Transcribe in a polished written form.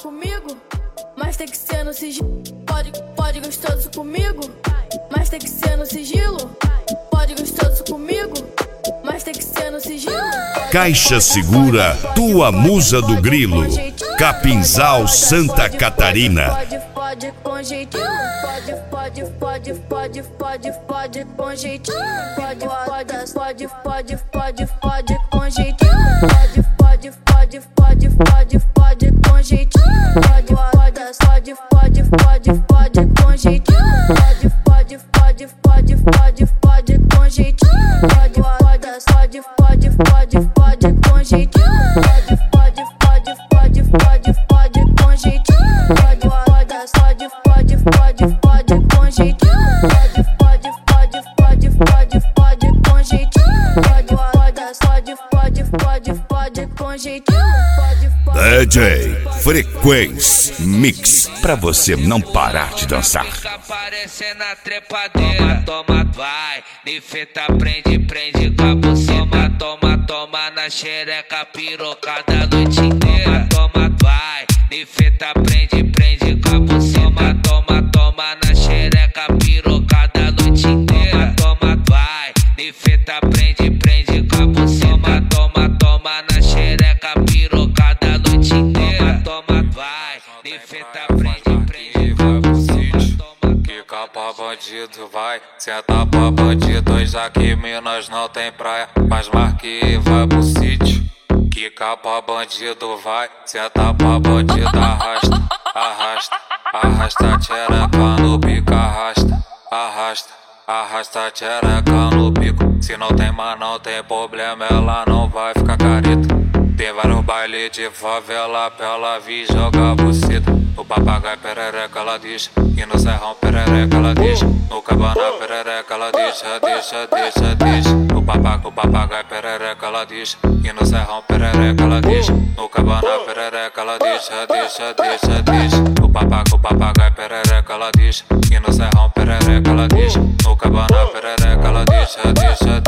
comigo, mas tem que ser no sigilo. Pode gostoso comigo, mas tem que ser no sigilo. Pode gostoso comigo, mas tem que ser no sigilo. Caixa Segura, tua musa do grilo. Capinzal, Santa Catarina. Pode com jeitinho. Pode com jeitinho. Pode com jeitinho. Pode com jeitinho. Pode com jeitinho. Pode com jeitinho. Pode com jeitinho. DJ Frequência Mix, pra você não parar de dançar. Aparecer na trepadeira, toma, vai, nifeta, prende cabo cima, toma na xereca, pirocada a noite inteira, toma, vai, nifeta, prende cabo cima, toma na xereca, pirocada a noite inteira, toma, vai, nifeta, prende cabo cima, toma na xereca, pirocada a noite inteira, toma, vai, nifeta, prende vai pro sítio, quica pra bandido, vai, senta pra bandido, já que Minas não tem praia, mas marque vai pro sítio, quica pra bandido, vai, senta pra bandido, arrasta tchereca no bico, arrasta tchereca no bico, se não tem mas não tem problema, ela não vai ficar careta. Tem vários bailes de favela pra ela vir jogar buceta. No papagaio perereca ela deixa, e no serrão perereca ela deixa. No cabana perereca ela deixa. No papagaio perereca ela deixa, e no serrão perereca ela deixa. No cabana perereca ela deixa. No papagaio perereca ela deixa, e no serrão perereca ela deixa. No cabana perereca ela deixa.